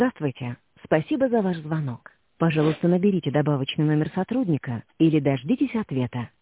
Здравствуйте. Спасибо за ваш звонок. Пожалуйста, наберите добавочный номер сотрудника или дождитесь ответа.